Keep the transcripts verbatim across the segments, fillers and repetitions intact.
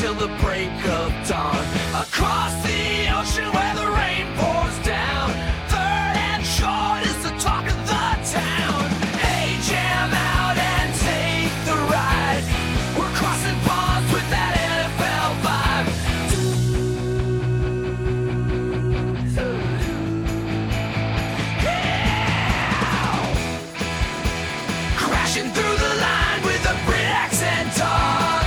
till the break of dawn. Across the ocean where the rain pours down, third and short is the talk of the town. Hey, jam out and take the ride. We're crossing paths with that N F L vibe. Yeah! Crashing through the line with a Brit accent talk.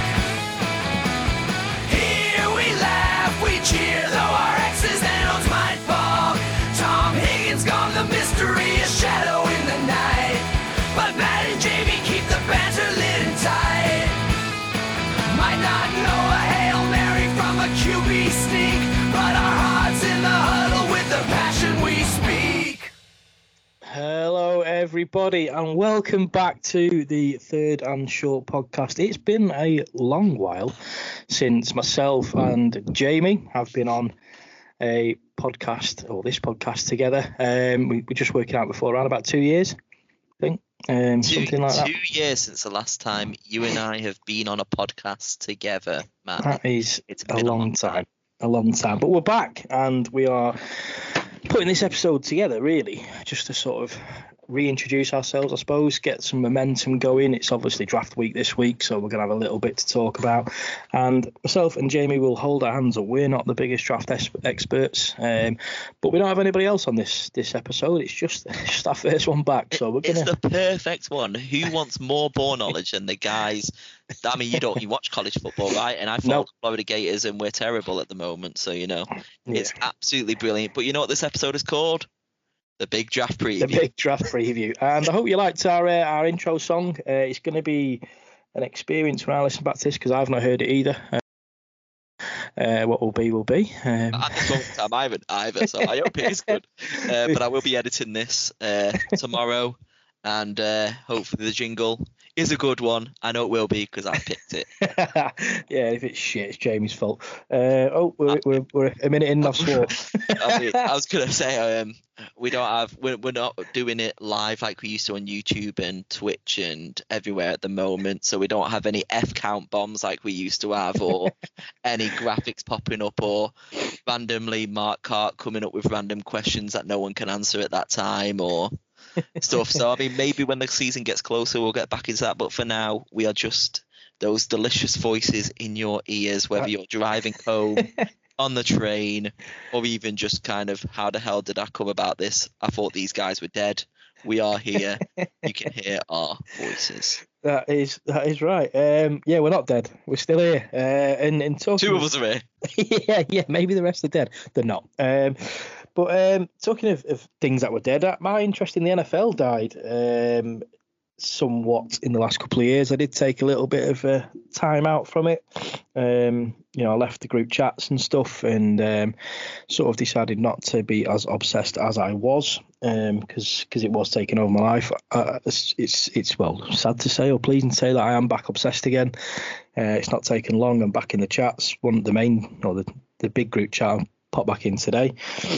Here we laugh, we cheer, though our exes and ons might balk. Tom Higgins gone, the mystery, a shadow in the night. But Matt and Jamie keep the banter lit and tight. Might not know a Hail Mary from a Q B sneak, but our hearts in the huddle with the passion we speak. Hello, everybody, and welcome back to the Third and Short podcast. It's been a long while since myself and Jamie have been on a podcast, or this podcast together. Um, we were just working out before, around about two years, I think, um, Two, something like that. two years since the last time you and I have been on a podcast together, Matt. That is It's a been a long long time. time. A long time. But we're back, and we are putting this episode together, really, just to sort of reintroduce ourselves, I suppose, get some momentum going. It's obviously draft week this week, so we're going to have a little bit to talk about. And myself and Jamie will hold our hands up. We're not the biggest draft es- experts, um, but we don't have anybody else on this this episode. It's just, it's just our first one back. So we're It's going to... the perfect one. Who wants more ball knowledge than the guys? I mean, you don't you watch college football, right? And I follow No. the Florida Gators, and we're terrible at the moment. So, you know, Yeah. it's absolutely brilliant. But you know what this episode is called? The Big Draft Preview. The big draft preview. And I hope you liked our uh, our intro song. Uh, it's going to be an experience when I listen back to this, because I've not heard it either. Uh, uh, what will be will be. Um, At this moment in time, I haven't either, so I hope it is good. Uh, but I will be editing this uh, tomorrow, and uh, hopefully the jingle is a good one. I know it will be because I picked it. yeah, if it's shit, it's Jamie's fault. Uh, oh, we're, we're we're a minute in. I've swore. I, mean, I was gonna say um, we don't have we're, we're not doing it live like we used to on YouTube and Twitch and everywhere at the moment. So we don't have any F count bombs like we used to have, or any graphics popping up, or randomly Mark Cart coming up with random questions that no one can answer at that time, or stuff. So I mean, maybe when the season gets closer, we'll get back into that. But for now, we are just those delicious voices in your ears, whether you're driving home, on the train, or even just kind of, how the hell did I come about this? I thought these guys were dead. We are here. You can hear our voices. That is that is right. Um, yeah, we're not dead. We're still here. Uh, and and talking. Two of us are here. yeah, yeah. Maybe the rest are dead. They're not. Um, but um, talking of, of things that were dead, uh, my interest in the N F L died um, somewhat in the last couple of years. I did take a little bit of uh, time out from it. Um, you know, I left the group chats and stuff, and um, sort of decided not to be as obsessed as I was, um, because because it was taking over my life. Uh, it's, it's it's well sad to say, or pleasing to say, that I am back obsessed again. Uh, it's not taken long. I'm back in the chats. One of the main, or the the big group chat, pop back in today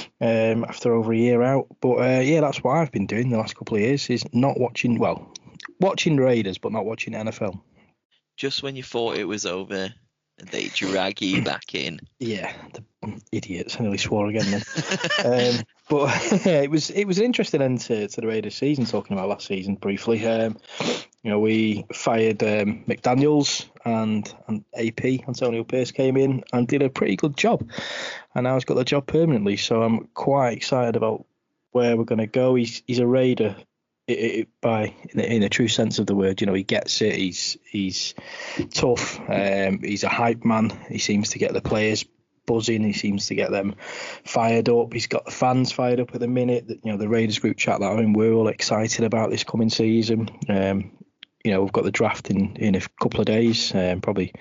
um, after over a year out. But uh, yeah, that's what I've been doing the last couple of years, is not watching, well, watching Raiders, but not watching N F L. Just when you thought it was over, they drag you back in. Yeah, the idiots. I nearly swore again then. um, but it was it was an interesting end to, to the Raiders season, talking about last season briefly. Um, you know, we fired um, McDaniels, and, and A P, Antonio Pierce, came in and did a pretty good job. And now he's got the job permanently, so I'm quite excited about where we're going to go. He's he's a Raider. It, it, by in a, in a true sense of the word, you know, he gets it. He's he's tough. Um, he's a hype man. He seems to get the players buzzing. He seems to get them fired up. He's got the fans fired up at the minute. You know, the Raiders group chat that I'm in, we're all excited about this coming season. Um, you know, we've got the draft in in a couple of days. Um, probably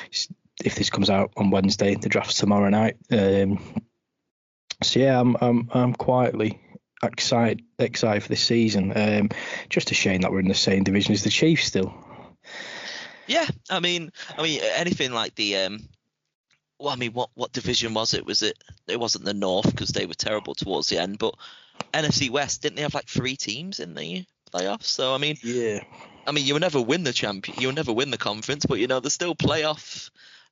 if this comes out on Wednesday, the draft's tomorrow night. Um, so yeah, I'm I'm I'm quietly excited excited for this season. Um, just a shame that we're in the same division as the Chiefs still. Yeah, I mean, I mean, anything like the um, well, I mean, what what division was it? Was it? It wasn't the North, because they were terrible towards the end. But N F C West, didn't they have like three teams in the playoffs? So I mean, yeah, I mean, you'll never win the champion, you'll never win the conference, but you know, there's still playoff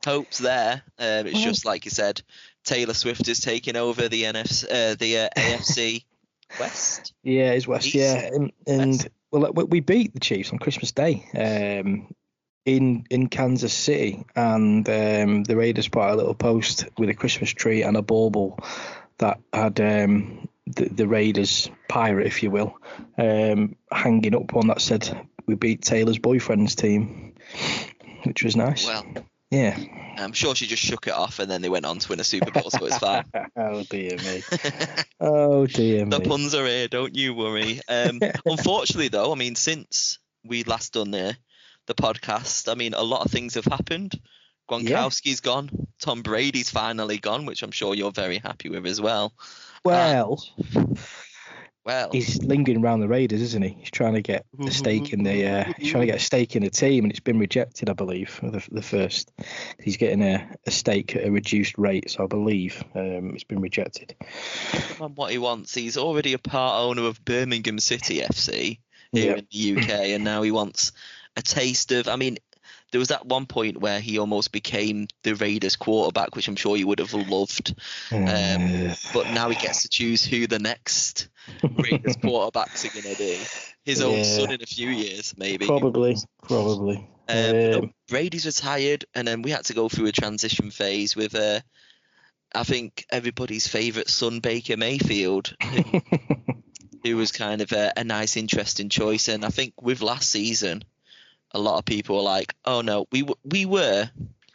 hopes there. Um, it's just like you said, Taylor Swift is taking over the N F C, uh, the uh, A F C West. Yeah, it's West. East? Yeah, and, and West. well, we we beat the Chiefs on Christmas Day um, in in Kansas City, and um, the Raiders put out a little post with a Christmas tree and a bauble that had um, the, the Raiders pirate, if you will, um, hanging up one that said we beat Taylor's boyfriend's team, which was nice. Well, yeah. I'm sure she just shook it off and then they went on to win a Super Bowl, so it's fine. Oh dear me. Oh dear me. The puns are here, don't you worry. Um, unfortunately, though, I mean, since we last done the the podcast, I mean, a lot of things have happened. Gronkowski's yeah. gone. Tom Brady's finally gone, which I'm sure you're very happy with as well. Well, and, well, he's lingering around the Raiders, isn't he? He's trying to get a stake in the. Uh, he's trying to get a stake in the team, and it's been rejected, I believe, for the the first. He's getting a, a stake at a reduced rate, so I believe um, it's been rejected. On what he wants, he's already a part owner of Birmingham City F C here yep. in the U K, and now he wants a taste of. I mean, there was that one point where he almost became the Raiders quarterback, which I'm sure you would have loved. Um, but now he gets to choose who the next Raiders quarterbacks are going to be. His own yeah. son in a few years, maybe. Probably, probably. Um, um, no, Brady's retired, and then we had to go through a transition phase with, uh, I think, everybody's favourite son, Baker Mayfield, who, who was kind of a, a nice, interesting choice. And I think with last season, a lot of people were like, "Oh no, we w- we were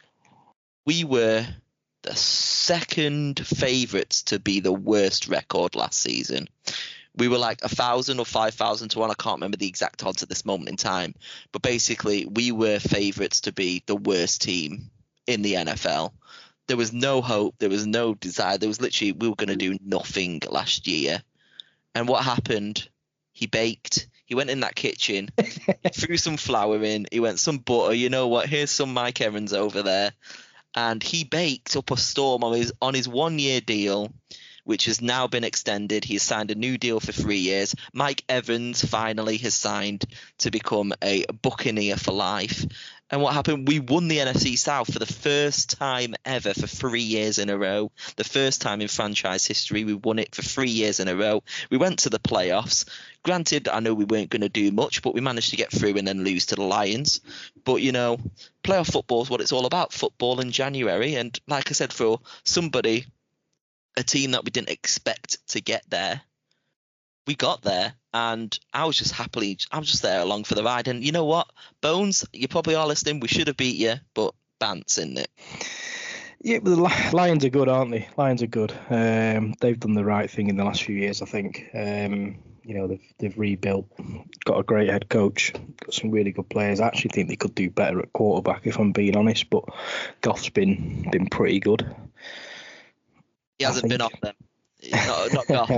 we were the second favourites to be the worst record last season. We were like a thousand or five thousand to one. I can't remember the exact odds at this moment in time, but basically we were favourites to be the worst team in the N F L. There was no hope. There was no desire. There was literally we were going to do nothing last year. And what happened? He baked. He went in that kitchen, he threw some flour in, he went some butter, you know what, here's some Mike Evans over there. And he baked up a storm on his on his one-year deal, which has now been extended. He has signed a new deal for three years. Mike Evans finally has signed to become a Buccaneer for life. And what happened? We won the N F C South for the first time ever for three years in a row. The first time in franchise history. We won it for three years in a row. We went to the playoffs. Granted, I know we weren't going to do much, but we managed to get through and then lose to the Lions. But, you know, playoff football is what it's all about. Football in January. And like I said, for somebody, a team that we didn't expect to get there, we got there. And I was just happily, I was just there along for the ride. And you know what, Bones, you probably are listening. We should have beat you, but Bant's in it. Yeah, but the Lions are good, aren't they? Lions are good. Um, they've done the right thing in the last few years, I think. Um, you know, they've they've rebuilt, got a great head coach, got some really good players. I actually think they could do better at quarterback, if I'm being honest. But Goff's been been pretty good. He hasn't been off them. Not, not Goff.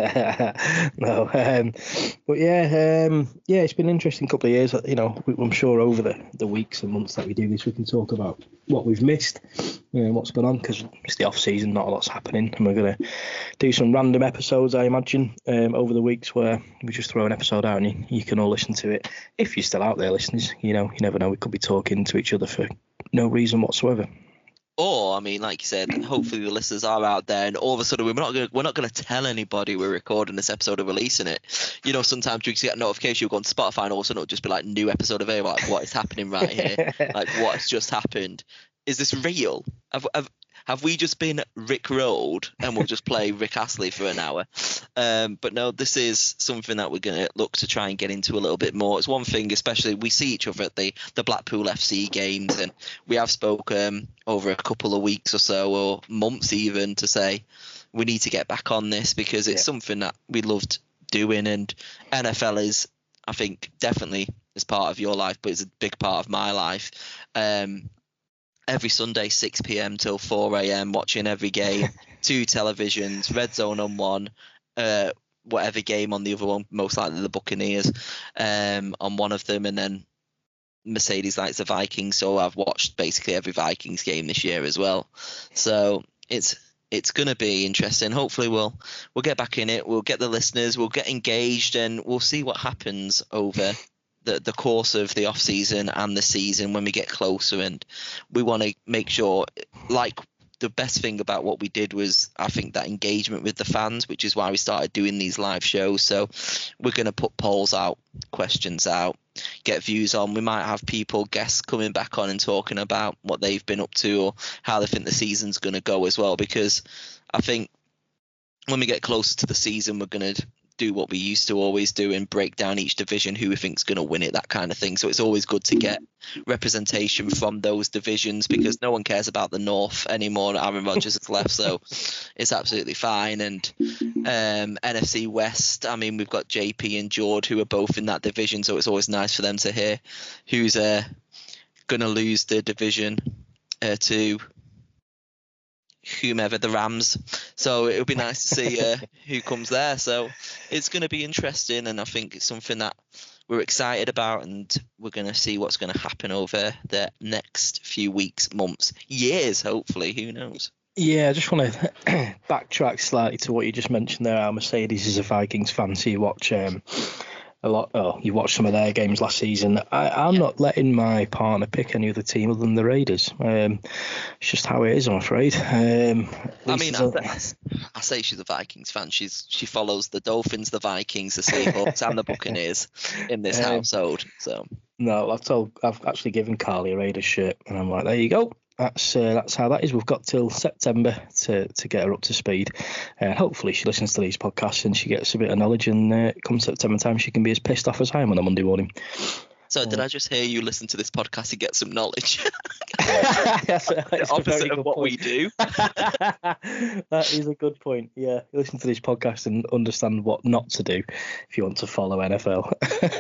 No, um, but yeah, um, yeah, it's been an interesting couple of years. You know, I'm sure over the, the weeks and months that we do this, we can talk about what we've missed, you know, what's going on, because it's the off season, not a lot's happening, and we're gonna do some random episodes, I imagine, um, over the weeks where we just throw an episode out and you, you can all listen to it. If you're still out there, listeners, you know, you never know, we could be talking to each other for no reason whatsoever. Or, I mean, like you said, hopefully the listeners are out there, and all of a sudden we're not going we're not going to tell anybody we're recording this episode or releasing it. You know, sometimes you get a notification, you'll go on Spotify, and all of a sudden it'll just be like new episode available. Like, what is happening right here? Like, what's just happened? Is this real? Have, have have we just been Rick Rolled and we'll just play Rick Astley for an hour? Um, but no, this is something that we're going to look to try and get into a little bit more. It's one thing, especially we see each other at the, the Blackpool F C games, and we have spoken um, over a couple of weeks or so, or months even, to say we need to get back on this because it's yeah. something that we loved doing, and N F L is, I think, definitely is part of your life, but it's a big part of my life. Um, Every Sunday, six p.m. till four a.m, watching every game, two televisions, Red Zone on one, uh, whatever game on the other one, most likely the Buccaneers um, on one of them, and then Mercedes likes the Vikings, so I've watched basically every Vikings game this year as well. So it's it's going to be interesting. Hopefully we'll we'll get back in it, we'll get the listeners, we'll get engaged, and we'll see what happens over the the course of the off season and the season when we get closer, and we want to make sure, like, the best thing about what we did was, I think, that engagement with the fans, which is why we started doing these live shows. So we're going to put polls out, questions out, get views on. We might have people, guests coming back on and talking about what they've been up to or how they think the season's going to go as well, because I think when we get closer to the season, we're going to do what we used to always do and break down each division, who we think's going to win it, that kind of thing. So it's always good to get representation from those divisions, because no one cares about the North anymore. Aaron Rodgers has left, so it's absolutely fine. And um, N F C West, I mean, we've got J P and Jord who are both in that division, so it's always nice for them to hear who's uh, going to lose the division uh, to whomever, the Rams. So it'll be nice to see uh, who comes there. So it's going to be interesting, and I think it's something that we're excited about, and we're going to see what's going to happen over the next few weeks, months, years, hopefully. Who knows? Yeah, I just want to backtrack slightly to what you just mentioned there. Our Mercedes is a Vikings fan, so you watch um, a lot. Oh, you watched some of their games last season. I, I'm Yeah. not letting my partner pick any other team other than the Raiders. Um, it's just how it is, I'm afraid. Um, I at mean, least I, there's a- I say she's a Vikings fan. She's she follows the Dolphins, the Vikings, the Seahawks, and the Buccaneers in this Um, household. So no, I've told, I've actually given Carly a Raiders shirt, and I'm like, there you go. That's uh, that's how that is. We've got till September to, to get her up to speed. Uh, hopefully she listens to these podcasts and she gets a bit of knowledge, and uh, come September time she can be as pissed off as I am on a Monday morning. So did I just hear you listen to this podcast to get some knowledge? That's a, that's The a very opposite good of what we point. do. That is a good point. Yeah, you listen to this podcast and understand what not to do if you want to follow N F L.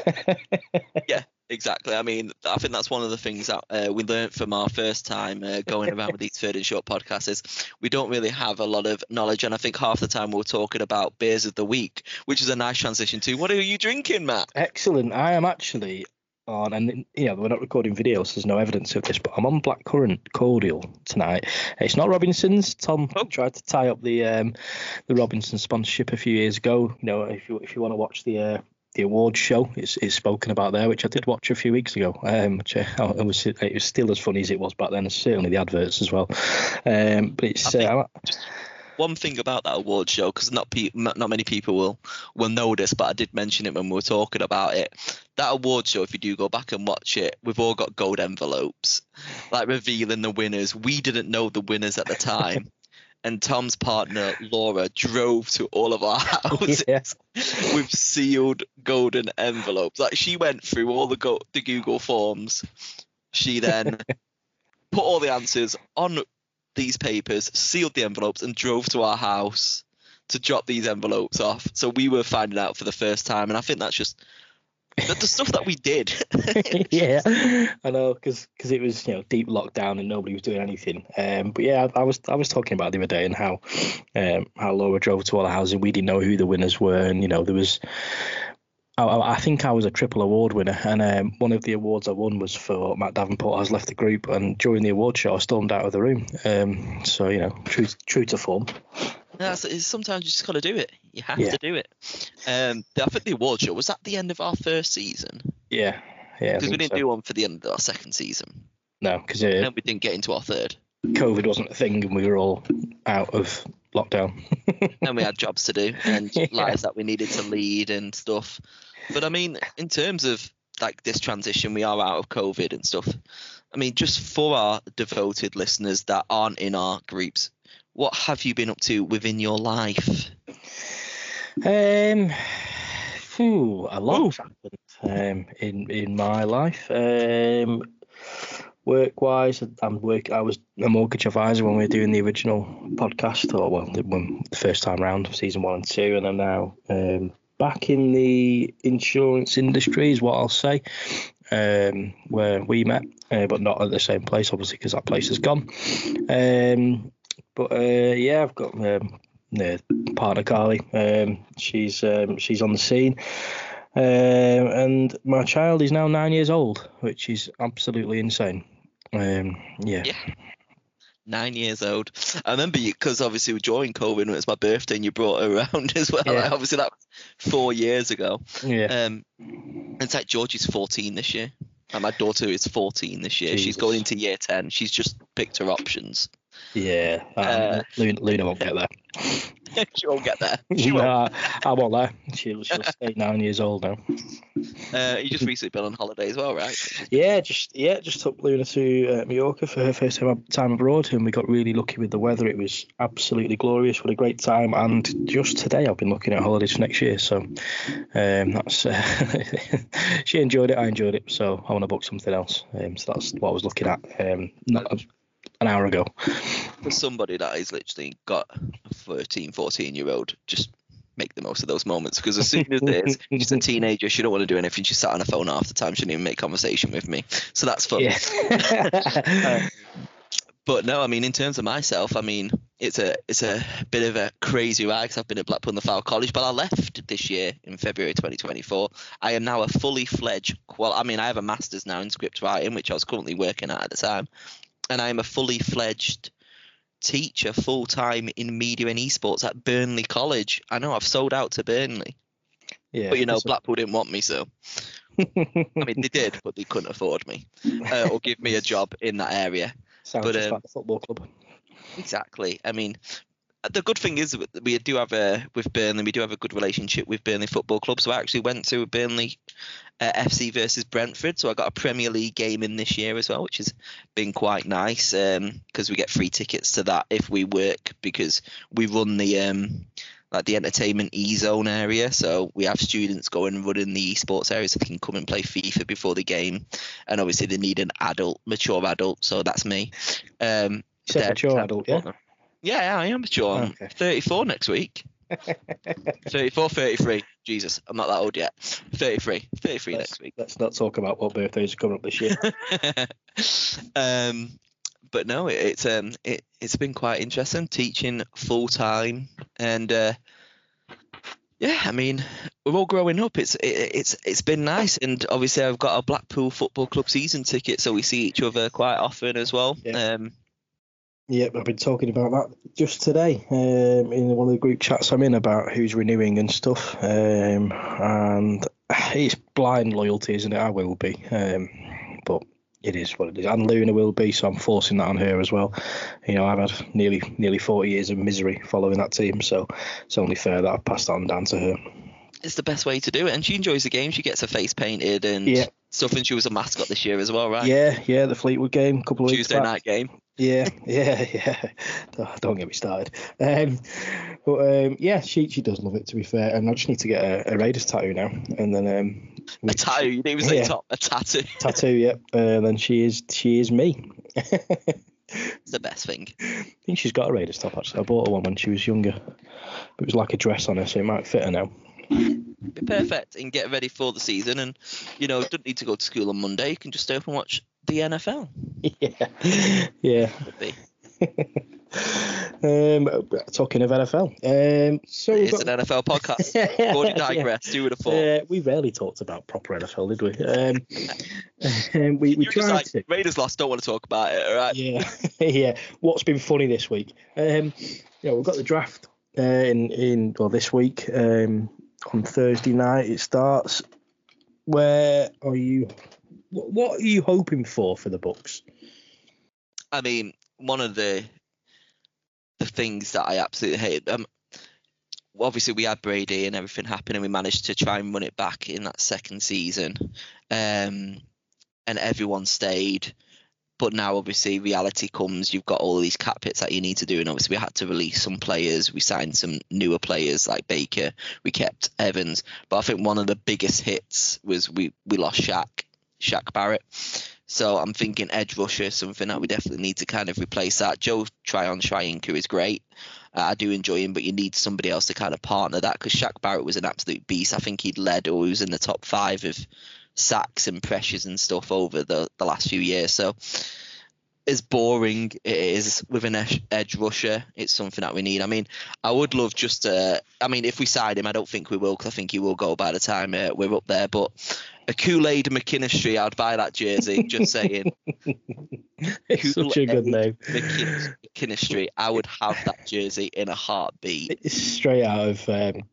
Yeah, exactly. I mean, I think that's one of the things that uh, we learned from our first time uh, going around with these Third and Short podcasts is we don't really have a lot of knowledge. And I think half the time we're talking about beers of the week, which is a nice transition to, what are you drinking, Matt? Excellent. I am actually on, and you know, we're not recording videos, so there's no evidence of this, but I'm on Blackcurrant Cordial tonight. It's not Robinson's. Tom Oh. tried to tie up the um, the Robinson sponsorship a few years ago. You know, if you if you want to watch the uh, the awards show, it's, it's spoken about there, which I did watch a few weeks ago. Um, which uh, it was it was still as funny as it was back then, and certainly the adverts as well. Um, but it's I think uh, One thing about that award show, because not pe- not not many people will will know this, but I did mention it when we were talking about it. That award show, if you do go back and watch it, we've all got gold envelopes, like revealing the winners. We didn't know the winners at the time, and Tom's partner Laura drove to all of our houses yeah. with sealed golden envelopes. Like, she went through all the go- the Google forms. She then put all the answers on these papers, sealed the envelopes, and drove to our house to drop these envelopes off. So we were finding out for the first time, and I think that's just the, the stuff that we did. Yeah, I know, because it was, you know, deep lockdown and nobody was doing anything. Um, but yeah, I, I was I was talking about it the other day, and how um, how Laura drove to all the houses. We didn't know who the winners were, and you know, there was. I, I think I was a triple award winner, and um, one of the awards I won was for Matt Davenport has left the group, and during the award show I stormed out of the room. Um, so you know, true true to form. Yeah, so it's- sometimes you just got to do it. You have Yeah. to do it. Um, I think the award show was at the end of our first season, Yeah, yeah. I because we think didn't so. do one for the end of our second season, No, because uh, and we didn't get into our third. COVID wasn't a thing, and we were all out of lockdown. And we had jobs to do and Yeah. lives that we needed to lead and stuff. But I mean, in terms of like this transition, we are out of COVID and stuff. I mean, just for our devoted listeners that aren't in our groups, what have you been up to within your life? Um, phew, a lot's happened um, in in my life. Um, work wise, I'm work. I was a mortgage advisor when we were doing the original podcast, or well, the, when, the first time round, season one and two, and I'm now um, back in the insurance industry, is what I'll say. Um, where we met, uh, but not at the same place, obviously, because that place is gone. Um, but uh, yeah, I've got um, uh, partner Carly. Um, she's um, she's on the scene, um, and my child is now nine years old, which is absolutely insane. Um, yeah. Yeah. Nine years old. I remember you, because obviously during COVID, when it was my birthday, and you brought her around as well. Yeah. Like, obviously that was four years ago. Yeah. Um, It's like George is fourteen this year. And my daughter is fourteen this year. Jesus. She's going into year ten. She's just picked her options. Yeah, um, Uh, Luna, Luna won't get there. She won't get there. She no, won't. I, I won't there. She'll, she'll stay nine years old now. Uh, you just recently been on holiday as well, right? Yeah, just yeah, just took Luna to uh, Mallorca for her first time, time abroad, and we got really lucky with the weather. It was absolutely glorious. What a great time! And just today, I've been looking at holidays for next year. So um, that's uh, she enjoyed it. I enjoyed it. So I want to book something else. Um, so that's what I was looking at um, not an hour ago. For somebody that has literally got a thirteen, fourteen year old, just make the most of those moments, because as soon as it is, she's a teenager, she don't want to do anything. She sat on her phone half the time. She didn't even make conversation with me. So that's fun. Yeah. uh, but no, I mean, in terms of myself, I mean, it's a it's a bit of a crazy ride, because I've been at Blackpool and the Fowl College, but I left this year in February twenty twenty-four. I am now a fully fledged, well, I mean, I have a master's now in script writing, which I was currently working at at the time. And I am a fully fledged teacher full time in media and esports at Burnley College. I know I've sold out to Burnley, Yeah, but you know, that's- Blackpool didn't want me, so I mean, they did, but they couldn't afford me uh, or give me a job in that area. Sounds but, just um, like the football club. Exactly. I mean, the good thing is we do have a with Burnley, we do have a good relationship with Burnley Football Club. So I actually went to Burnley uh, F C versus Brentford. So I got a Premier League game in this year as well, which has been quite nice, because um, we get free tickets to that if we work, because we run the um, like the entertainment e-zone area. So we have students going and running the esports area, so they can come and play FIFA before the game. And obviously they need an adult, mature adult. So that's me. Um, You said there mature to adult, support yeah? them. Yeah, yeah, I am mature. I'm Okay. thirty-four next week. thirty-four, thirty-three. Jesus, I'm not that old yet. thirty-three. thirty-three Let's, next week. let's not talk about what birthdays are coming up this year. um, but no, it, it's um, it, it's been quite interesting teaching full time, and uh, yeah, I mean, we're all growing up. It's it, it's it's been nice, and obviously I've got a Blackpool Football Club season ticket, so we see each other quite often as well. Yeah. Um, Yep, I've been talking about that just today um, in one of the group chats I'm in about who's renewing and stuff. Um, and it's blind loyalty, isn't it? I will be. Um, but it is what it is. And Luna will be, so I'm forcing that on her as well. You know, I've had nearly nearly forty years of misery following that team, so it's only fair that I've passed that on down to her. it's the best way to do it, and she enjoys the game. She gets her face painted and Yeah. stuff, and she was a mascot this year as well, right? Yeah, yeah, the Fleetwood game, a couple of weeks Tuesday back. night game. Yeah, yeah, yeah. Don't, don't get me started. Um, but um, yeah, she she does love it, to be fair. And I just need to get a, a Raiders tattoo now, and then um, A tattoo. You didn't even say Yeah. top. A tattoo. tattoo. Yep. Uh, and then she is she is me. It's the best thing. I think she's got a Raiders top actually. I bought her one when she was younger. It was like a dress on her, so it might fit her now. Be perfect and get ready for the season. And you know, don't need to go to school on Monday. You can just open watch the N F L. Yeah, yeah. Would be. um, talking of N F L, um, so we've It's got- an N F L podcast. Go on, digress. Who would have thought? Uh, we rarely talked about proper N F L, did we? Um, um, we we You're just tried like, to. Raiders lost. Don't want to talk about it. All right. Yeah, yeah. What's been funny this week? Um, yeah, we've got the draft uh, in in well this week um, on Thursday night. It starts. Where are you? What, what are you hoping for for the Bucks? I mean, one of the the things that I absolutely hate. Um, obviously we had Brady and everything happened, and we managed to try and run it back in that second season. Um, and everyone stayed. But now, obviously, reality comes. You've got all these cap hits that you need to do, and obviously, we had to release some players. We signed some newer players like Baker. We kept Evans, but I think one of the biggest hits was we we lost Shaq, Shaq Barrett. So I'm thinking edge rusher, something that we definitely need to kind of replace that. Joe Tryon Schweinker is great. Uh, I do enjoy him, but you need somebody else to kind of partner that, because Shaq Barrett was an absolute beast. I think he'd led, or he was in the top five of sacks and pressures and stuff over the, the last few years. So as boring it is with an edge, edge rusher, it's something that we need. I mean, I would love just to, I mean, if we side him, I don't think we will, because I think he will go by the time uh, we're up there. But a Kool-Aid McKinstry, I'd buy that jersey, just saying. It's such a good name. McKin- McKinstry, I would have that jersey in a heartbeat. It's straight out of um,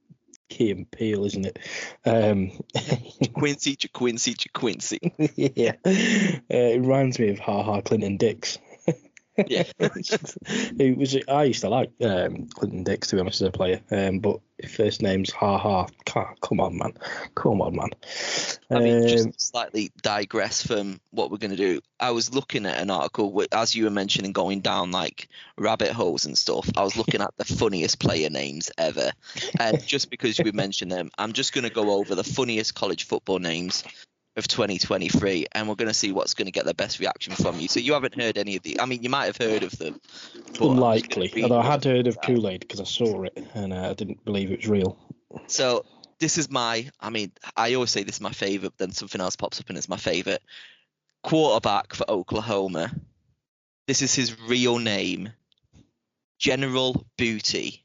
Key and Peele, isn't it? Um, Quincy, Quincy, Quincy. yeah, uh, it reminds me of Ha Ha Clinton Dix. Yeah. It was. I used to like um, Clinton Dix, to be honest, as a player. Um, but his first name's Ha Ha. Come on, man. Come on, man. I mean, Um, just to slightly digress from what we're going to do. I was looking at an article, wh- as you were mentioning, going down like rabbit holes and stuff. I was looking at the funniest player names ever. And just because we mentioned them, I'm just going to go over the funniest college football names of twenty twenty-three, and we're going to see what's going to get the best reaction from you. So you haven't heard any of the, I mean, you might have heard of them. But Unlikely. Although I had heard of that. Kool-Aid because I saw it and uh, I didn't believe it was real. So this is my, I mean, I always say this is my favourite, then something else pops up and it's my favourite. Quarterback for Oklahoma. This is his real name. General Booty.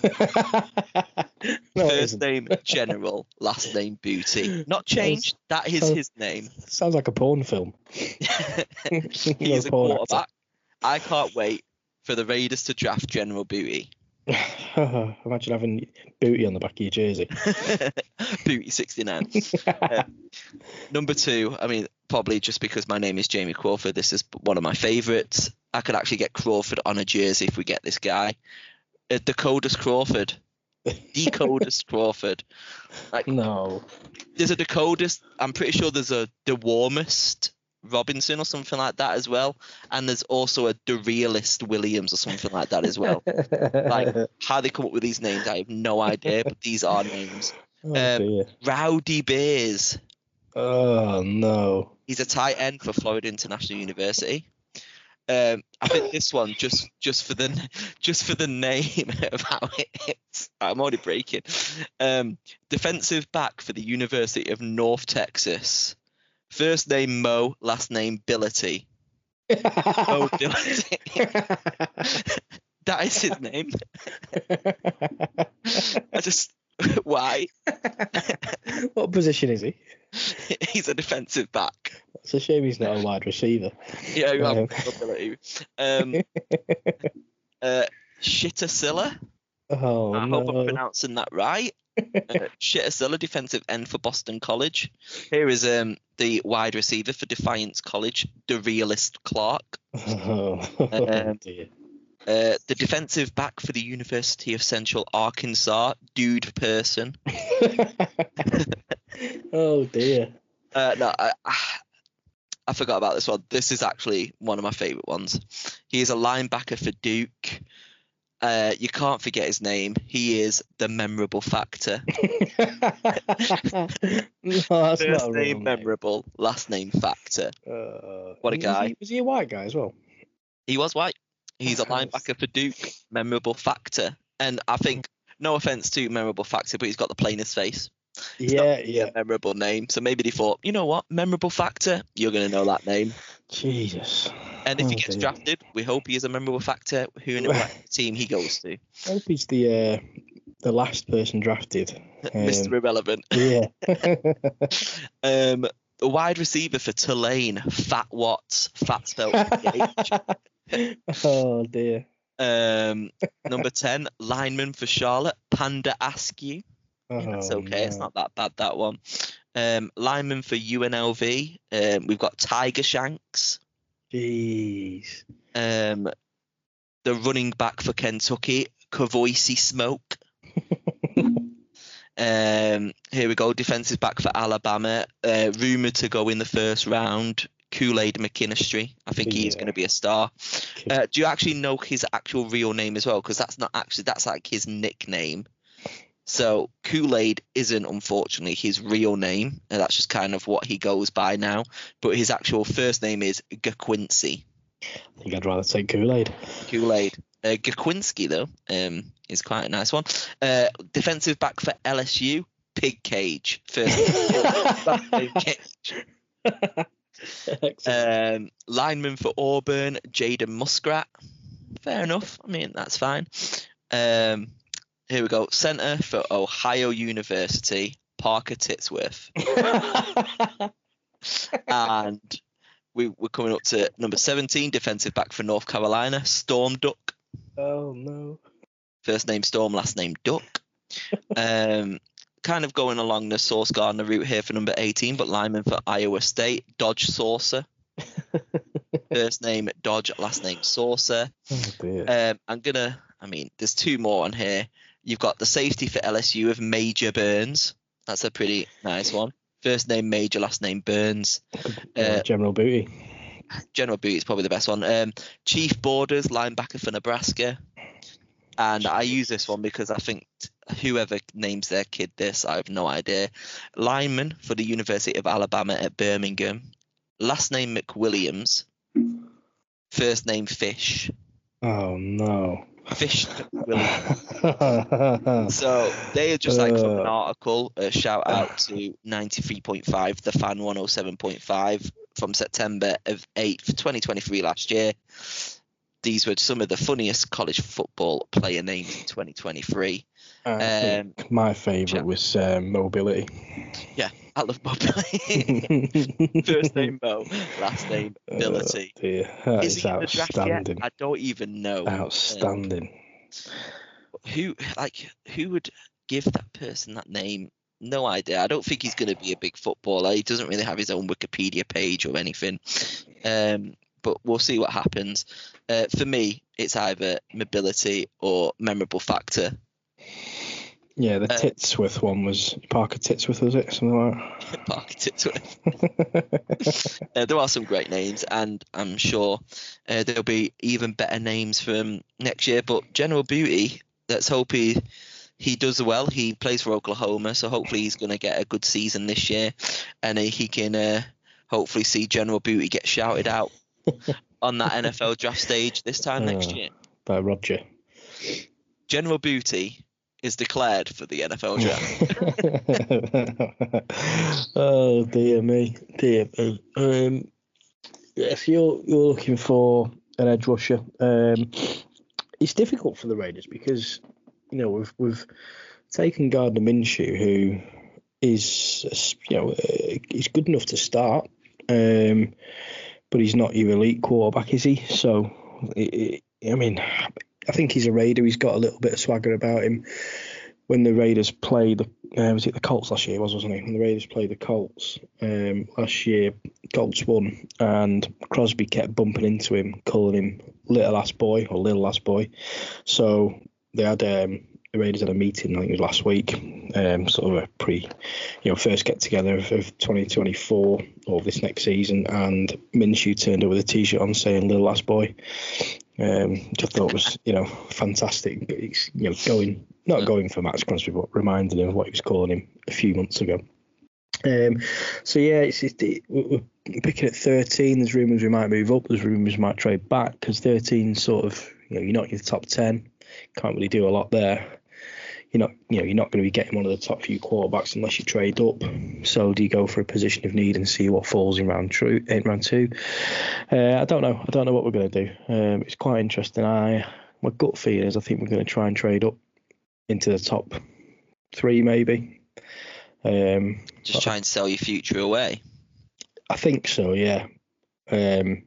No, it First isn't. name General, last name Booty. Not changed. That is his name. Sounds like a porn film. He is a porn quarterback. I can't wait for the Raiders to draft General Booty. Imagine having Booty on the back of your jersey. Booty sixty-nine. uh, number two, I mean, probably just because my name is Jamie Crawford, this is one of my favourites. I could actually get Crawford on a jersey if we get this guy. Uh, Dakotas Crawford. Dakotas Crawford. Like, No. there's a Dakotas, I'm pretty sure there's a The Warmest Robinson or something like that as well. And there's also a The Realist Williams or something like that as well. Like, how they come up with these names, I have no idea, but these are names. Oh, Um, dear. Rowdy Bears. Oh, no. He's a tight end for Florida International University. Um, I think this one just just for the just for the name of how it is. I'm already breaking. Um, defensive back for the University of North Texas. First name Mo, last name Billity. Mo Billity. That is his name. I just why? What position is he? He's a defensive back. It's a shame he's not a wide receiver. Yeah, you have Um. ability. Um, uh, Shittasilla. Oh, I no. hope I'm pronouncing that right. Uh, Shittasilla, defensive end for Boston College. Here is um the wide receiver for Defiance College, the Realist Clark. Oh, Um, dear. Uh, the defensive back for the University of Central Arkansas, Dude Person. Oh, dear. Uh, no, I, I forgot about this one. This is actually one of my favourite ones. He is a linebacker for Duke. Uh, you can't forget his name. He is the Memorable Factor. No, that's not First a real name name. Memorable, last name Factor. Uh, What a was guy. He, was he a white guy as well? He was white. He's a Nice. linebacker for Duke. Memorable Factor. And I think, no offence to Memorable Factor, but he's got the plainest face. It's not Yeah, really yeah. a memorable name. So maybe they thought, you know what, Memorable Factor, you're going to know that name. Jesus. And if he Oh, gets dear. drafted, we hope he is a memorable factor who in what team he goes to. I hope he's the uh, the last person drafted. Um, Mister Irrelevant. Yeah. Um, a wide receiver for Tulane, Fat Watts, Fat spelled P H. Oh, dear. Um, number ten, lineman for Charlotte, Panda Askew. Oh, Yeah, that's okay. It's no. not that bad, that one. Um, lineman for U N L V, um, we've got Tiger Shanks. Jeez. Um, the running back for Kentucky, Kavoisi Smoke. Um, here we go. Defensive back for Alabama, uh, rumored to go in the first round, Kool-Aid McKinstry. I think he's Yeah. going to be a star. Uh, do you actually know his actual real name as well? Because that's not actually, that's like his nickname. So Kool-Aid isn't unfortunately his real name, and that's just kind of what he goes by now. But his actual first name is Gaquincy. I think I'd rather take Kool-Aid. Kool-Aid. Uh, Gaquinski though, um, is quite a nice one. Uh, defensive back for L S U, Pig Cage. First last name Cage. Excellent. Um, lineman for Auburn, Jaden Muskrat. Fair enough. I mean, that's fine. Um, here we go. Center for Ohio University, Parker Titsworth. And we, we're coming up to number seventeen, defensive back for North Carolina, Storm Duck. Oh, no. First name Storm, last name Duck. Um, kind of going along the Sauce Gardner route here for number eighteen, but lineman for Iowa State, Dodge Saucer. First name Dodge, last name Saucer. Oh dear. Um, I'm gonna. I mean, there's two more on here. You've got the safety for L S U of Major Burns. That's a pretty nice one. First name Major, last name Burns. Uh, General Booty. General Booty is probably the best one. Um, Chief Borders, linebacker for Nebraska. And I use this one because I think whoever names their kid this, I have no idea. Lineman for the University of Alabama at Birmingham. Last name McWilliams. First name Fish. Oh no. Fish McWilliams. So they are just like from an article. A shout out to ninety-three point five, The Fan one oh seven point five from September of eighth, twenty twenty-three last year. These were some of the funniest college football player names in twenty twenty-three. I Um, think my favourite was um, Mobility. Yeah, I love mobility. First name Mo, last name Ability. Oh, dear. That Is is he in the draft yet? outstanding. I don't even know. Outstanding. Um, who like who would give that person that name? No idea. I don't think he's going to be a big footballer. He doesn't really have his own Wikipedia page or anything. Um, but we'll see what happens. Uh, for me, it's either mobility or memorable factor. Yeah, the Uh, Titsworth one was Parker Titsworth, was it? Something like that. Parker Titsworth. uh, there are some great names, and I'm sure uh, there'll be even better names from next year. But General Booty, let's hope he he does well. He plays for Oklahoma, so hopefully he's going to get a good season this year, and uh, he can uh, hopefully see General Booty get shouted out on that N F L draft stage this time next Oh. year. By Roger. General Booty is declared for the N F L draft. Oh dear me, dear me. Um, if you're you're looking for an edge rusher, um, it's difficult for the Raiders because you know we've we've taken Gardner Minshew, who is you know uh, he's good enough to start, um, but he's not your elite quarterback, is he? So it, it, I mean. I think he's a Raider. He's got a little bit of swagger about him. When the Raiders played, the, uh, was it the Colts last year? It was, wasn't it? When the Raiders played the Colts um, last year, Colts won, and Crosby kept bumping into him, calling him little ass boy or little ass boy. So they had um, the Raiders had a meeting, I think it was last week, um, sort of a pre, you know, first get together of, of twenty twenty-four or this next season, and Minshew turned up with a T-shirt on saying "little ass boy." Um, which I thought was, you know, fantastic. It's, you know, going not going for Max Crosby, but reminding him of what he was calling him a few months ago. Um, so yeah, it's, it's we're picking at thirteen. There's rumours we might move up. There's rumours we might trade back because thirteen sort of, you know, you're not in the top ten. Can't really do a lot there. You're not, you know, you're not going to be getting one of the top few quarterbacks unless you trade up. So do you go for a position of need and see what falls in round two? In round two, uh, I don't know. I don't know what we're going to do. Um, it's quite interesting. I my gut feeling is I think we're going to try and trade up into the top three, maybe. Um, Just try and sell your future away. I think so. Yeah. Um,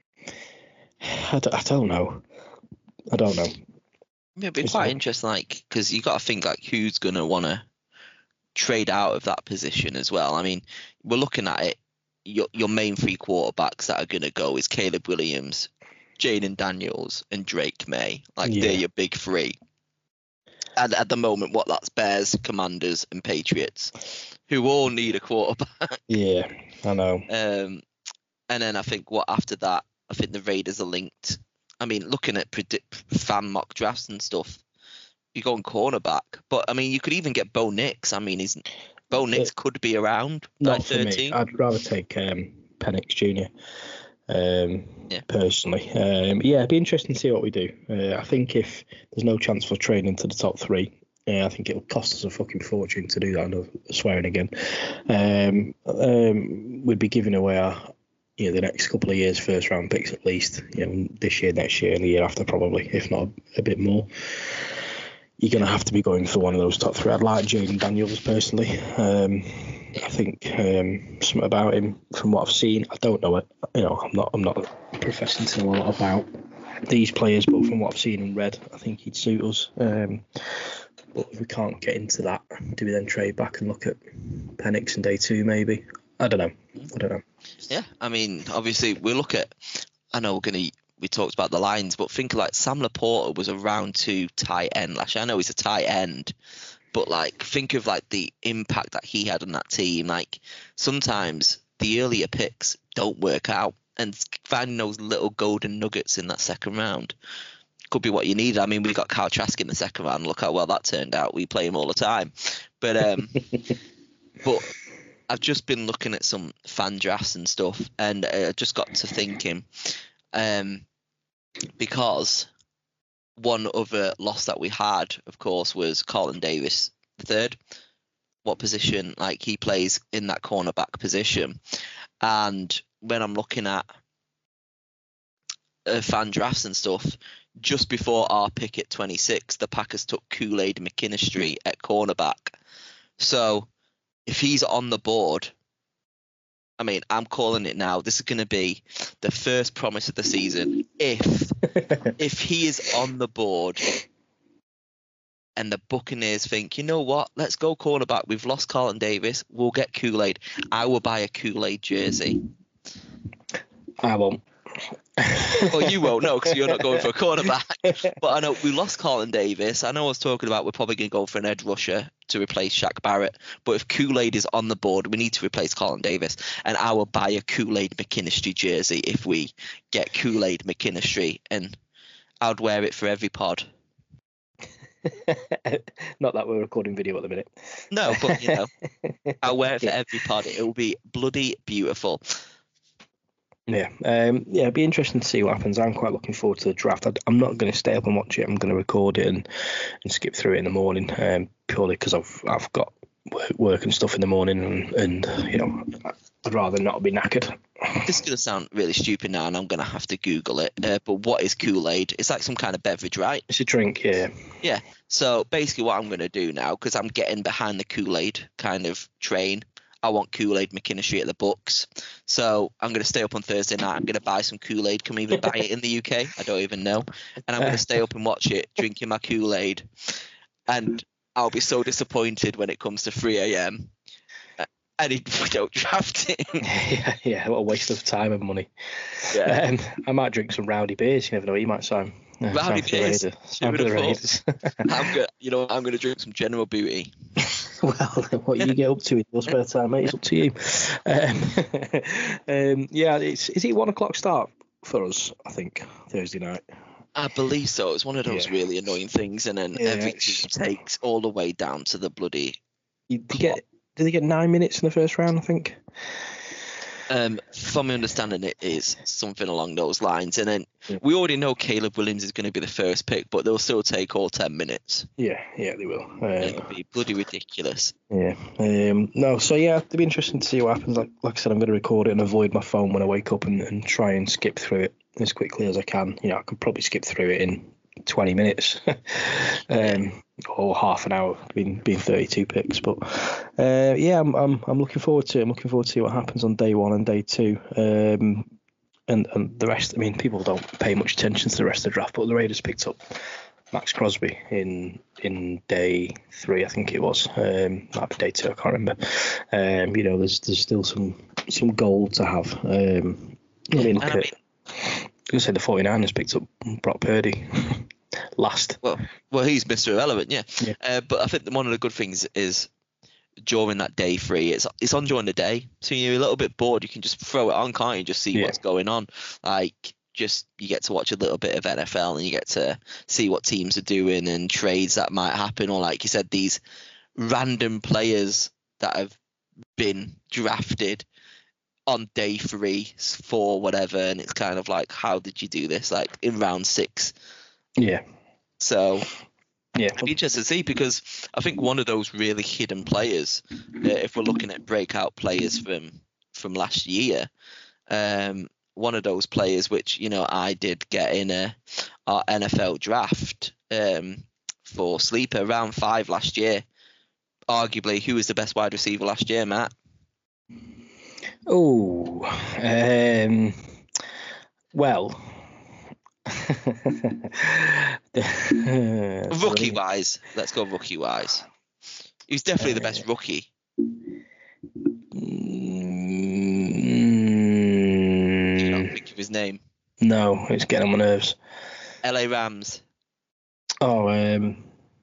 I, don't, I don't know. I don't know. Yeah, it'd be It's quite like- interesting, like, because you got to think, like, who's going to want to trade out of that position as well. I mean, we're looking at it. Your your main three quarterbacks that are going to go is Caleb Williams, Jaden Daniels, and Drake May. Like, Yeah. they're your big three. And at the moment, what that's Bears, Commanders, and Patriots, who all need a quarterback. Yeah, I know. Um, and then I think what after that, I think the Raiders are linked. I mean, looking at predict fan mock drafts and stuff, you go on cornerback. But I mean, you could even get Bo Nix. I mean, he's Bo Nix could be around by Not for me. thirteen. I'd rather take um, Penix Junior Um, Yeah. personally. Um, yeah, it'd be interesting to see what we do. Uh, I think if there's no chance for trading to the top three, uh, I think it'll cost us a fucking fortune to do that. I'm swearing again. Um, um, we'd be giving away our, you know, the next couple of years first round picks at least. You know, this year, next year, and the year after probably, if not a, a bit more. You're going to have to be going for one of those top three. I'd like Jaden Daniels personally. Um, I think um, something about him from what I've seen. I don't know it. You know, I'm not. I'm not professing to know a lot about these players, but from what I've seen and read, I think he'd suit us. Um, But if we can't get into that, do we then trade back and look at Penix in day two maybe? I don't know. I don't know. Yeah, I mean, obviously we look at. I know we're gonna. We talked about the lines, but think like Sam Laporta was a round two tight end last year. I know he's a tight end, but like think of like the impact that he had on that team. Like sometimes the earlier picks don't work out, and finding those little golden nuggets in that second round could be what you need. I mean, we got Kyle Trask in the second round. Look how well that turned out. We play him all the time, but um, but I've just been looking at some fan drafts and stuff, and I just got to thinking. Um, because one other loss that we had, of course, was Carlton Davis the third. What position? Like he plays in that cornerback position, and when I'm looking at uh, fan drafts and stuff, just before our pick at twenty-six, the Packers took Kool-Aid McKinstry at cornerback. So if he's on the board. I mean, I'm calling it now. This is going to be the first promise of the season. If if he is on the board and the Buccaneers think, you know what, let's go cornerback. We've lost Carlton Davis. We'll get Kool-Aid. I will buy a Kool-Aid jersey. I won't. Well, you won't, no, because you're not going for a cornerback. But I know we lost Carlton Davis. I know I was talking about we're probably going to go for an edge rusher to replace Shaq Barrett. But if Kool-Aid is on the board, we need to replace Carlton Davis. And I will buy a Kool-Aid McKinstry jersey if we get Kool-Aid McKinstry. And I'd wear it for every pod. Not that we're recording video at the minute. No, but, you know, I'll wear it for every pod. It will be bloody beautiful. Yeah, um, yeah, it'd be interesting to see what happens. I'm quite looking forward to the draft. I, I'm not going to stay up and watch it. I'm going to record it and, and skip through it in the morning, um, purely because I've I've got work, work and stuff in the morning, and, and you know, I'd rather not be knackered. This is going to sound really stupid now, and I'm going to have to Google it. Uh, but what is Kool-Aid? It's like some kind of beverage, right? It's a drink, yeah. Yeah. So basically, what I'm going to do now, because I'm getting behind the Kool-Aid kind of train. I want Kool-Aid McKinstry at the Bucks. So I'm going to stay up on Thursday night. I'm going to buy some Kool-Aid. Can we even buy it in the U K? I don't even know. And I'm going to stay up and watch it, drinking my Kool-Aid. And I'll be so disappointed when it comes to three a.m. and we don't draft him. yeah, yeah, what a waste of time and money. Yeah. Um, I might drink some rowdy beers. You never know. He might sign. Uh, Rowdy sign beers. For the Raiders. Sign for the Raiders. I'm gonna, you know, I'm going to drink some General Booty. Well, what you get up to in your spare time, mate, it's up to you. Um, um, yeah, it's is it one o'clock start for us? I think Thursday night. I believe so. It's one of those Yeah. really annoying things, and then Yeah, every it's- team takes all the way down to the bloody. You, you get did they get nine minutes in the first round? I think. Um, from my understanding, it is something along those lines, and then Yeah. we already know Caleb Williams is going to be the first pick, but they'll still take all ten minutes. Yeah, yeah, they will. Um, It'll be bloody ridiculous. Yeah. Um, no, so yeah, it'll be interesting to see what happens. Like, like I said, I'm going to record it and avoid my phone when I wake up and, and try and skip through it as quickly as I can. You know, I could probably skip through it in twenty minutes um, or half an hour, being being thirty-two picks. But uh, yeah, I'm, I'm I'm looking forward to it. I'm looking forward to see what happens on day one and day two. Um, and and the rest. I mean, people don't pay much attention to the rest of the draft, but the Raiders picked up Max Crosby in in day three, I think it was. Um, might be day two, I can't remember. Um, you know, there's there's still some some gold to have. Um, I mean, look And I at, mean- I was going to say the 49ers picked up Brock Purdy last. Well, well, he's Mister Irrelevant, yeah. Yeah. Uh, but I think that one of the good things is during that day three, it's it's on during the day, so you're a little bit bored. You can just throw it on, can't you? Just see Yeah. what's going on. Like, just you get to watch a little bit of N F L, and you get to see what teams are doing and trades that might happen, or like you said, these random players that have been drafted on day three, four, whatever, and it's kind of like, how did you do this? Like in round six. Yeah. So Yeah. it'd be interesting to see, because I think one of those really hidden players, uh, if we're looking at breakout players from from last year, um, one of those players which, you know, I did get in a our N F L draft um, for Sleeper round five last year. Arguably, who was the best wide receiver last year, Matt? Oh, um, well, Rookie wise, let's go rookie wise. He's definitely the best rookie. Mm, Do you not think of his name? No, it's getting on my nerves. L A Rams. Oh, um,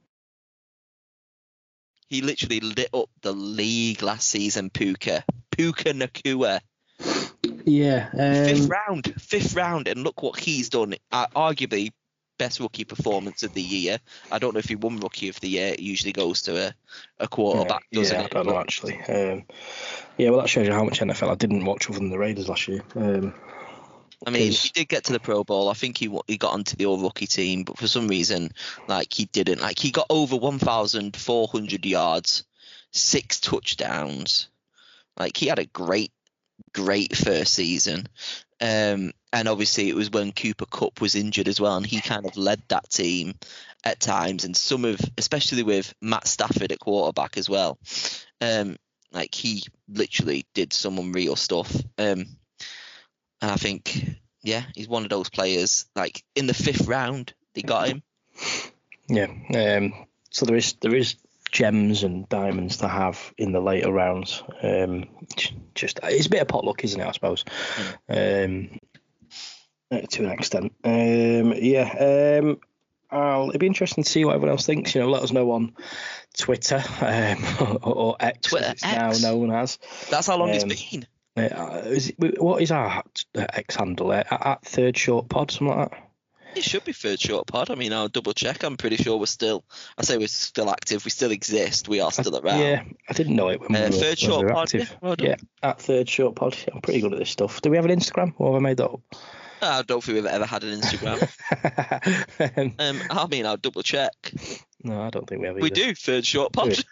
he literally lit up the league last season. Puka, Puka Nacua. Yeah, um, fifth round, fifth round, and look what he's done. Uh, arguably, best rookie performance of the year. I don't know if he won rookie of the year. It usually goes to a, a quarterback, yeah, doesn't yeah, it? I don't know actually. Um, yeah, well, that shows you how much N F L I didn't watch other than the Raiders last year. Um, I mean, he did get to the Pro Bowl. I think he he got onto the all-rookie team, but for some reason, like, he didn't. Like, he got over one thousand four hundred yards, six touchdowns. Like, he had a great, great first season. Um, and obviously, it was when Cooper Kupp was injured as well, and he kind of led that team at times. And some of, especially with Matt Stafford at quarterback as well, um, like, he literally did some unreal stuff. Um, And I think, yeah, he's one of those players. Like, in the fifth round, they got him. Yeah. Um, so there is there is gems and diamonds to have in the later rounds. Um, just it's a bit of potluck, isn't it? I suppose. Mm. Um, to an extent. Um, yeah. Um, I'll, it'd be interesting to see what everyone else thinks. You know, let us know on Twitter um, or, or X, Twitter, as it's X. now known as. That's how long um, it's been. Uh, is it, what is our X handle? At, at Third Short Pod, something like that? It should be Third Short Pod. I mean, I'll double check. I'm pretty sure we're still. I say we're still active. We still exist. We are still around. Yeah, I didn't know it when uh, we were, Third when Short we were Pod. active. Yeah, well yeah, at Third Short Pod. I'm pretty good at this stuff. Do we have an Instagram, or have I made that up? I don't think we've ever had an Instagram. um, um, I mean, I'll double check. No, I don't think we have. We either. do Third Short Pod.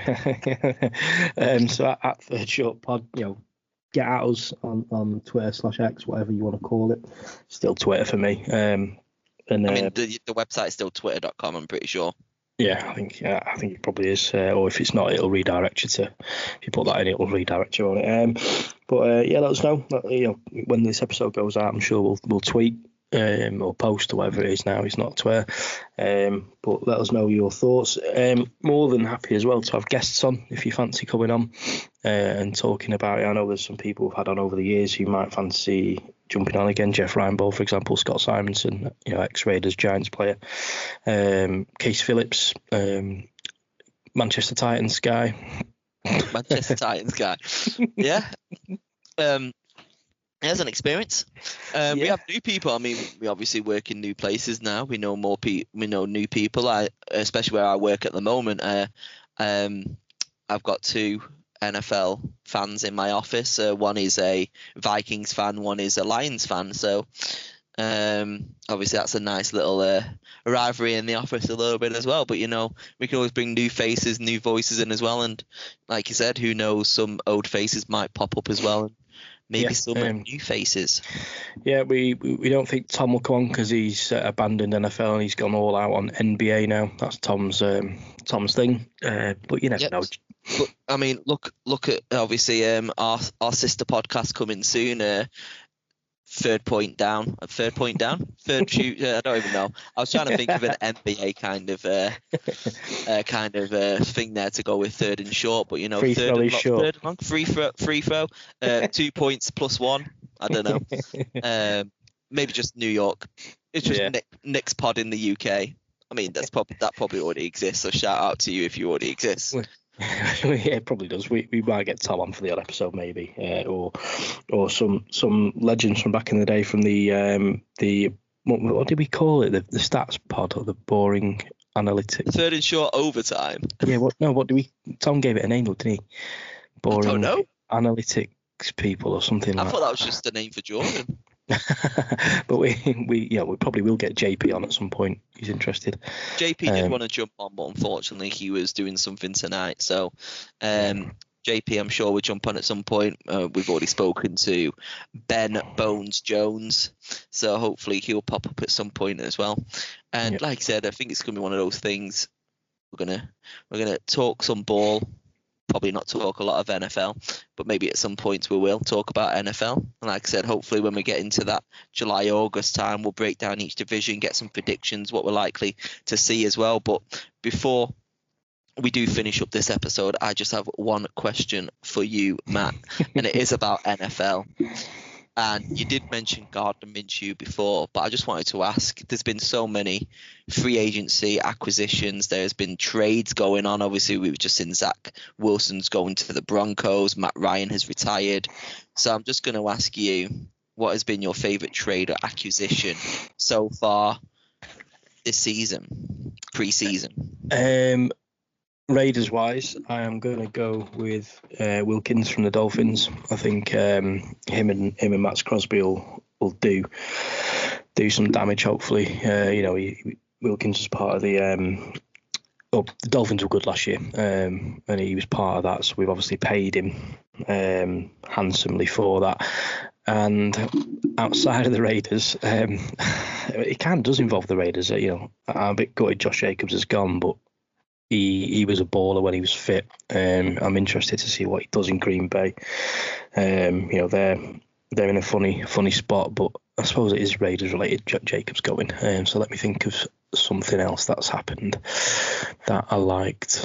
um, so at, at Third Short Pod, you know. Get at us on, on Twitter slash X, whatever you want to call it. Still Twitter for me. Um, and uh, I mean, the the website's still twitter dot com, I'm pretty sure. Yeah, I think yeah, I think it probably is. Uh, or if it's not, it'll redirect you to. If you put that in, it'll redirect you on it. Um, but uh, yeah, let us know. You know, when this episode goes out, I'm sure we'll we'll tweet um, or post or whatever it is now. It's not Twitter. Um, but let us know your thoughts. Um, more than happy as well to have guests on if you fancy coming on uh, and talking about it. I know there's some people we've had on over the years who might fancy jumping on again. Jeff Reinebold, for example, Scott Simonson, you know, ex-Raiders Giants player, um, Case Phillips, um, Manchester Titans guy. Manchester Titans guy. Yeah. Um, There's an experience. Um, yeah. We have new people. I mean, we obviously work in new places now. We know more people. We know new people. I, especially where I work at the moment. Uh, um, I've got two N F L fans in my office. Uh, one is a Vikings fan. One is a Lions fan. So, um, obviously, that's a nice little uh, rivalry in the office a little bit as well. But you know, we can always bring new faces, new voices in as well. And like you said, who knows? Some old faces might pop up as well. Maybe yeah, some um, new faces. Yeah, we, we, we don't think Tom will come on because he's uh, abandoned N F L and he's gone all out on N B A now. That's Tom's um, Tom's thing. Uh, but you never yep. know. But I mean, look look at obviously um, our our sister podcast coming soon. Uh, third point down, third point down, third shoot. Uh, I don't even know. I was trying to think of an N B A kind of uh, uh, kind of uh, thing there to go with third and short, but you know, free third throw and is long, short. Third and long, free throw, free throw, uh, two points plus one. I don't know. Um, maybe just New York. It's just yeah. Nick, Nick's pod in the U K. I mean, that's probably that probably already exists. So shout out to you if you already exist. Yeah, it probably does. We we might get Tom on for the odd episode, maybe, uh, or or some some legends from back in the day from the um the what, what did we call it? The the stats pod or the boring analytics. Third and short overtime. Yeah. What? No. What do we? Tom gave it a name, didn't he? Boring I don't know. Analytics people or something. I like thought that was that. just a name for Jordan. But we we yeah we probably will get J P on at some point. He's interested. J P did um, want to jump on, but unfortunately he was doing something tonight. So um, J P, I'm sure will jump on at some point. Uh, we've already spoken to Ben Bones Jones, so hopefully he'll pop up at some point as well. And yep. like I said, I think it's gonna be one of those things. We're gonna we're gonna talk some ball, probably not talk a lot of N F L, but maybe at some point we will talk about N F L. And like I said, hopefully when we get into that July, August time, we'll break down each division, get some predictions, what we're likely to see as well. But before we do finish up this episode, I just have one question for you, Matt, and it is about N F L. And you did mention Gardner Minshew before, but I just wanted to ask, there's been so many free agency acquisitions. There's been trades going on. Obviously, we've just seen Zach Wilson's going to the Broncos. Matt Ryan has retired. So I'm just going to ask you, what has been your favorite trade or acquisition so far this season, pre-season? Um, Raiders wise, I am going to go with uh, Wilkins from the Dolphins. I think um, him and him and Max Crosby will, will do do some damage. Hopefully, uh, you know, he, Wilkins was part of the. Um, oh, the Dolphins were good last year, um, and he was part of that. So we've obviously paid him um, handsomely for that. And outside of the Raiders, um, it kind of does involve the Raiders. You know, I'm a bit gutted Josh Jacobs has gone, but. He he was a baller when he was fit. Um, I'm interested to see what he does in Green Bay. Um, you know, they're they're in a funny funny spot, but I suppose it is Raiders related. J- Jacobs going. Um, so let me think of something else that's happened that I liked.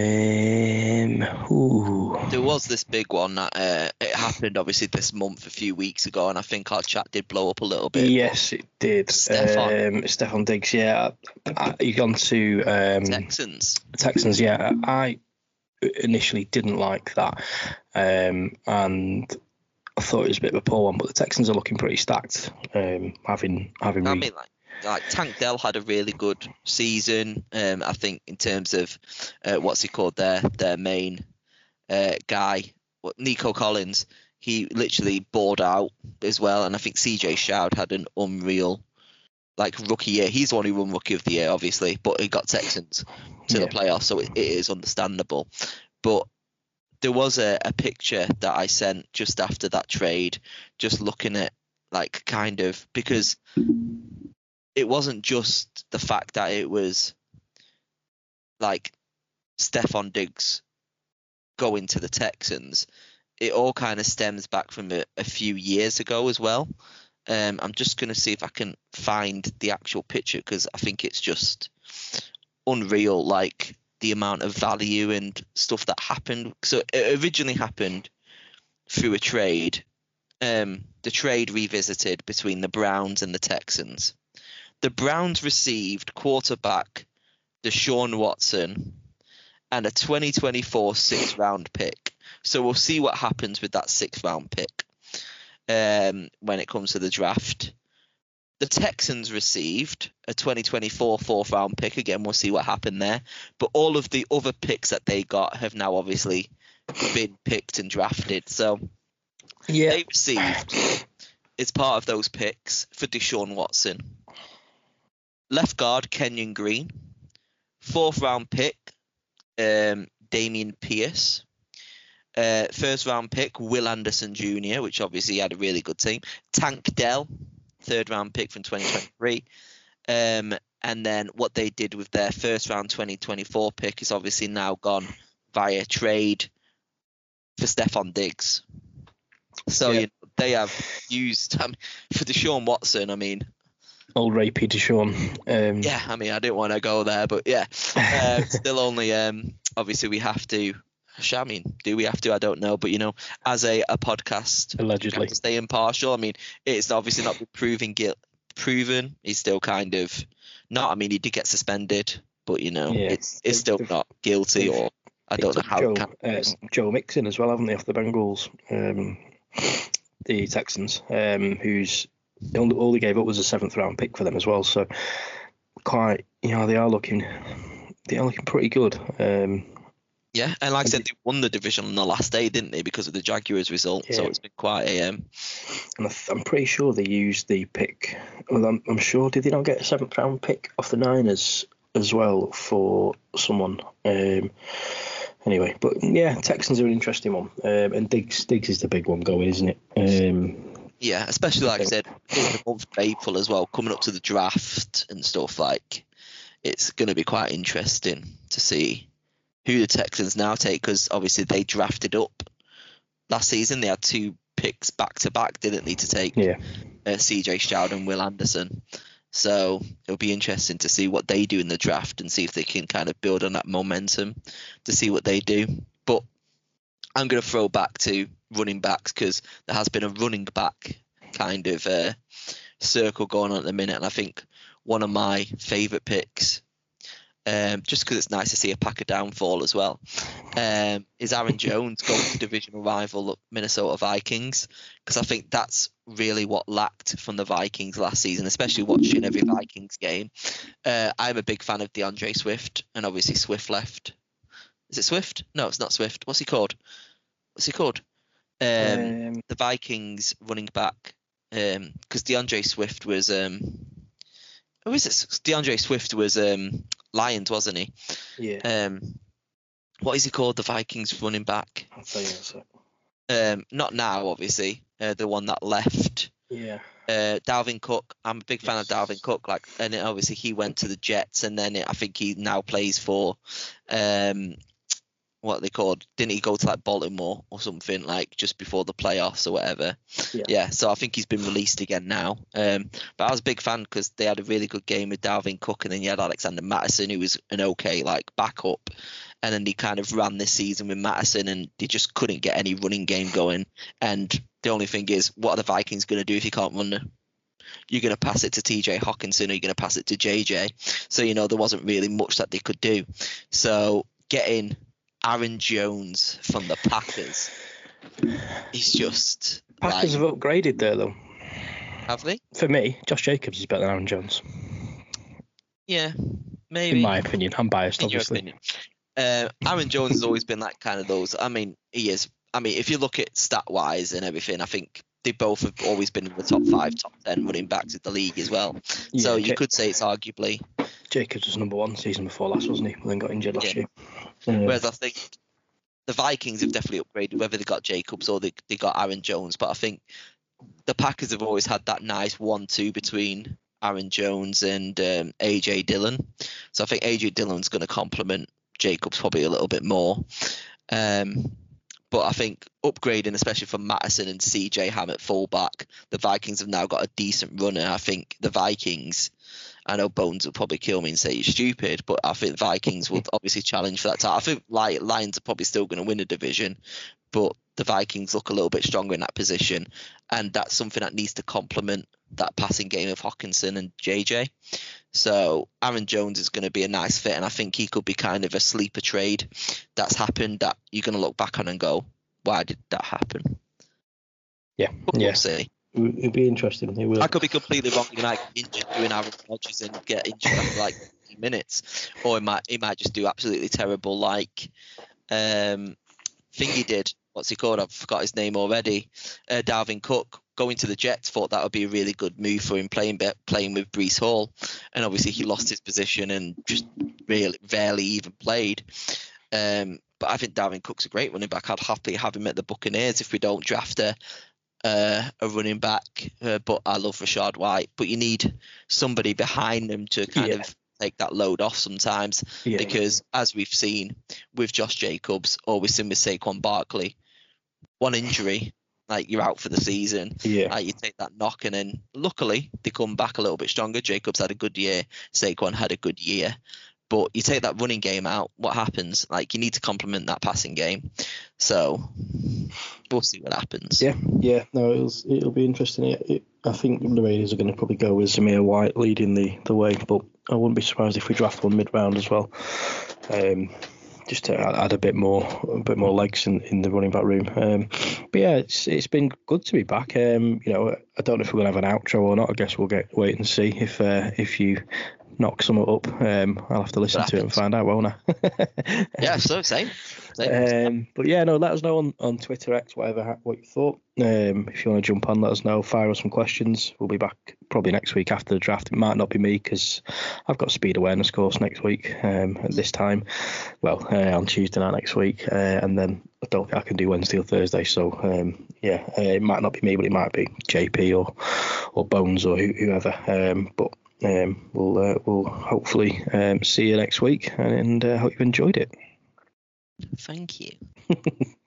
Um, ooh. There was this big one that uh, it happened obviously this month a few weeks ago, and I think our chat did blow up a little bit. Yes, it did. Stephon. Um, Stephon Diggs, yeah. I, you gone to um, Texans. Texans, yeah. I initially didn't like that, um, and I thought it was a bit of a poor one. But the Texans are looking pretty stacked. Um, having having. I re- mean, like. Like Tank Dell had a really good season. Um, I think in terms of uh, what's he called their their main uh, guy, what Nico Collins, he literally bored out as well. And I think C J Stroud had an unreal like rookie year. He's the one who won Rookie of the Year, obviously, but he got Texans to yeah. the playoffs, so it, it is understandable. But there was a, a picture that I sent just after that trade, just looking at like kind of because. It wasn't just the fact that it was like Stephon Diggs going to the Texans. It all kind of stems back from a, a few years ago as well. Um, I'm just going to see if I can find the actual picture because I think it's just unreal, like the amount of value and stuff that happened. So it originally happened through a trade. Um, the trade revisited between the Browns and the Texans. The Browns received quarterback Deshaun Watson and a twenty twenty-four sixth round pick. So we'll see what happens with that sixth round pick um, when it comes to the draft. The Texans received a twenty twenty-four fourth round pick. Again, we'll see what happened there. But all of the other picks that they got have now obviously been picked and drafted. So yeah. they received, as part of those picks, for Deshaun Watson, left guard Kenyon Green, fourth round pick um, Damian Pierce, uh, first round pick Will Anderson Junior, which obviously had a really good team, Tank Dell, third round pick from twenty twenty-three, um, and then what they did with their first round twenty twenty-four pick is obviously now gone via trade for Stephon Diggs. So yeah. you know, they have used I mean, for Deshaun Watson. I mean. Old Ray Peter Deshaun. Um, yeah, I mean, I didn't want to go there, but yeah, uh, still only, um, obviously we have to, I mean, do we have to? I don't know, but you know, as a, a podcast, allegedly, we have to stay impartial. I mean, it's obviously not been proven guilt, proven. He's still kind of not, I mean, he did get suspended, but you know, yeah. it's it's still not guilty or I don't know how Joe, it can. uh, Joe Mixon as well, haven't they, off the Bengals, um, the Texans, um, who's all, all they gave up was a seventh round pick for them as well. So quite, you know, they are looking, they are looking pretty good. Um, yeah, and like I said, they won the division on the last day, didn't they, because of the Jaguars result? Yeah. So it's been quite a. Um... And I th- I'm pretty sure they used the pick. Well, I'm, I'm sure did they not get a seventh round pick off the Niners as well for someone? Um, Anyway, but yeah, Texans are an interesting one, um, and Diggs, Diggs is the big one going, isn't it? Um, yeah, especially like I said, in the month of April as well, coming up to the draft and stuff. Like, it's going to be quite interesting to see who the Texans now take, because obviously they drafted up last season. They had two picks back to back, didn't they, to take Yeah. uh, C J Stroud and Will Anderson. So it'll be interesting to see what they do in the draft and see if they can kind of build on that momentum to see what they do. But I'm going to throw back to running backs, because there has been a running back kind of uh, circle going on at the minute. And I think one of my favourite picks, um, just because it's nice to see a Packer downfall as well, um, is Aaron Jones going to divisional rival Minnesota Vikings, because I think that's really what lacked from the Vikings last season, especially watching every Vikings game. Uh, I'm a big fan of DeAndre Swift, and obviously Swift left. Is it Swift? No, it's not Swift. What's he called? What's he called? Um, Um, the Vikings running back, because um, DeAndre Swift was um, who is it? DeAndre Swift was um, Lions, wasn't he? yeah. Um, what is he called? The Vikings running back. I'll tell you in a sec. Um, not now, obviously. Uh, the one that left. Yeah. Uh, Dalvin Cook. I'm a big fan Yes. of Dalvin Cook. Like, and then obviously he went to the Jets, and then I think he now plays for, um, what are they called? Didn't he go to like Baltimore or something, like just before the playoffs or whatever? Yeah. Yeah. So I think he's been released again now. Um, but I was a big fan because they had a really good game with Dalvin Cook, and then you had Alexander Mattison, who was an okay like backup. And then they kind of ran this season with Mattison, and they just couldn't get any running game going. And the only thing is, what are the Vikings going to do if you can't run it? You're going to pass it to T J Hawkinson, or you're going to pass it to J J. So, you know, there wasn't really much that they could do. So getting Aaron Jones from the Packers is just... Packers like, have upgraded there, though. have they? For me, Josh Jacobs is better than Aaron Jones. Yeah, maybe. In my opinion. I'm biased, In your obviously. opinion. Uh, Aaron Jones has always been like kind of those. I mean, he is. I mean, if you look at stat wise and everything, I think they both have always been in the top five, top ten running backs of the league as well. Yeah, so you Ja- could say it's arguably. Jacobs was number one season before last, wasn't he? And then got injured last Yeah. year. Uh, Whereas I think the Vikings have definitely upgraded, whether they got Jacobs or they, they got Aaron Jones. But I think the Packers have always had that nice one two between Aaron Jones and um, A J Dillon. So I think A J Dillon's going to complement Jacobs probably a little bit more. Um, but I think upgrading, especially from Mattison and C J Ham at fullback, the Vikings have now got a decent runner. I think the Vikings, I know Bones will probably kill me and say you're stupid, but I think the Vikings will obviously challenge for that title. I think Lions are probably still going to win a division, but the Vikings look a little bit stronger in that position, and that's something that needs to complement that passing game of Hawkinson and J J. So Aaron Jones is going to be a nice fit, and I think he could be kind of a sleeper trade that's happened that you're going to look back on and go, why did that happen? Yeah, But yeah. we'll see. It'll be interesting. It will. I could be completely wrong. He might get injured doing Aaron Rodgers and get injured after like fifteen minutes, or he might he might just do absolutely terrible like um thing he did. What's he called? I've forgot his name already. Uh, Dalvin Cook going to the Jets, thought that would be a really good move for him playing playing with Breece Hall, and obviously he lost his position and just really rarely even played. Um, but I think Dalvin Cook's a great running back. I'd happily have him at the Buccaneers if we don't draft a uh, a running back. Uh, but I love Rashad White. But you need somebody behind them to kind Yeah. of take that load off sometimes, Yeah, because as we've seen with Josh Jacobs, or we've seen with Saquon Barkley, one injury, like you're out for the season. yeah. Like you take that knock, and then luckily they come back a little bit stronger. Jacobs had a good year, Saquon had a good year, but you take that running game out, what happens? Like you need to complement that passing game. So we'll see what happens. Yeah, yeah, no, it'll it'll be interesting. It, it, I think the Raiders are going to probably go with Zamir White leading the, the way, but I wouldn't be surprised if we draft one mid round as well, um, just to add, add a bit more a bit more legs in, in the running back room. Um, but yeah, it's it's been good to be back. Um, you know, I don't know if we're going to have an outro or not. I guess we'll get wait and see if uh, if you knock some up. Um, I'll have to listen What to it and find out, won't I? Yeah, so same. same. Um, but yeah, no, let us know on, on Twitter, X, whatever, ha- what you thought. Um, if you want to jump on, let us know. Fire us some questions. We'll be back probably next week after the draft. It might not be me because I've got a speed awareness course next week um, at this time. Well, uh, on Tuesday night next week. Uh, and then I don't think I can do Wednesday or Thursday. So, um, yeah, uh, it might not be me, but it might be J P or or Bones or who, whoever. Um, but um, we'll, uh, we'll hopefully um, see you next week, and, and uh, hope you enjoyed it. Thank you.